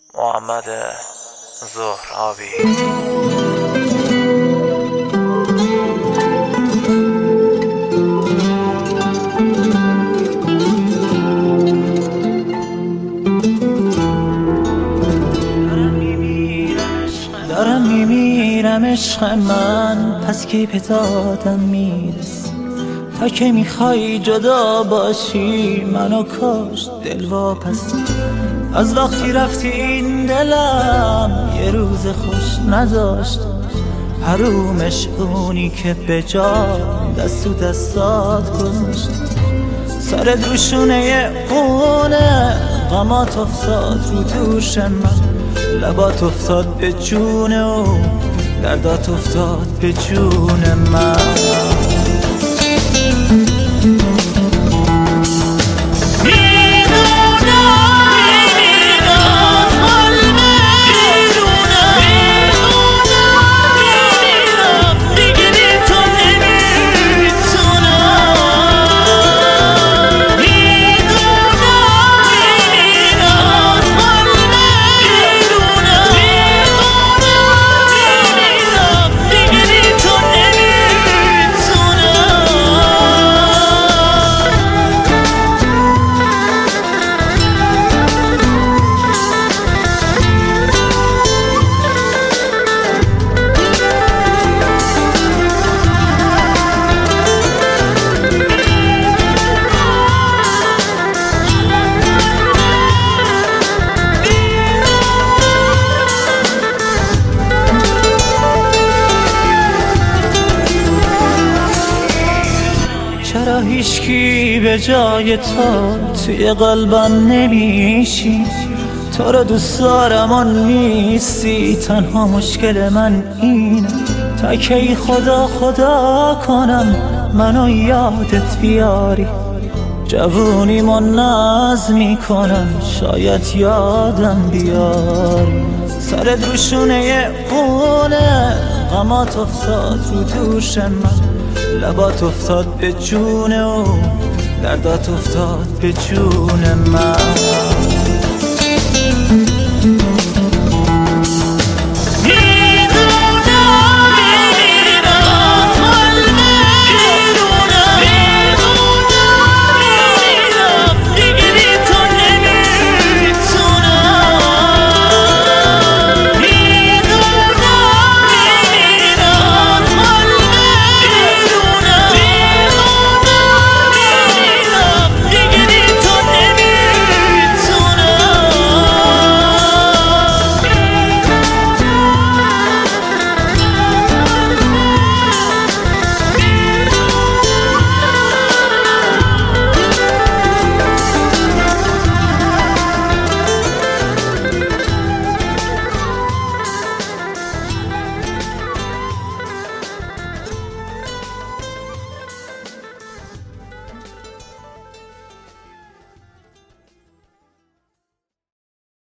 محمد زهرابی. دارم میمیرم عشق من، پس کی پتادم میرس تا که میخوای جدا باشی منو کشت دل واپس. از وقتی رفتی این دلم یه روز خوش نداشت، حرومش اونی که به جا دست تو دستات گذاشت. سرت روشونه اونه، غمات افتاد رو دوش من، لبات افتاد به جون او، دردات افتاد به جون من. چرا هیچکی به جای تو توی قلبم نمیشی؟ تو رو دوست دارم و نیستی، تنها مشکل من اینه تا کی خدا خدا کنم منو یادت بیاری. جوونیمو ناز میکنم شاید یادم بیاری. سرت روشونه اونه، غمات افتاد رو دوش من، لبات افتاد به جون او، دردات افتاد به جون من.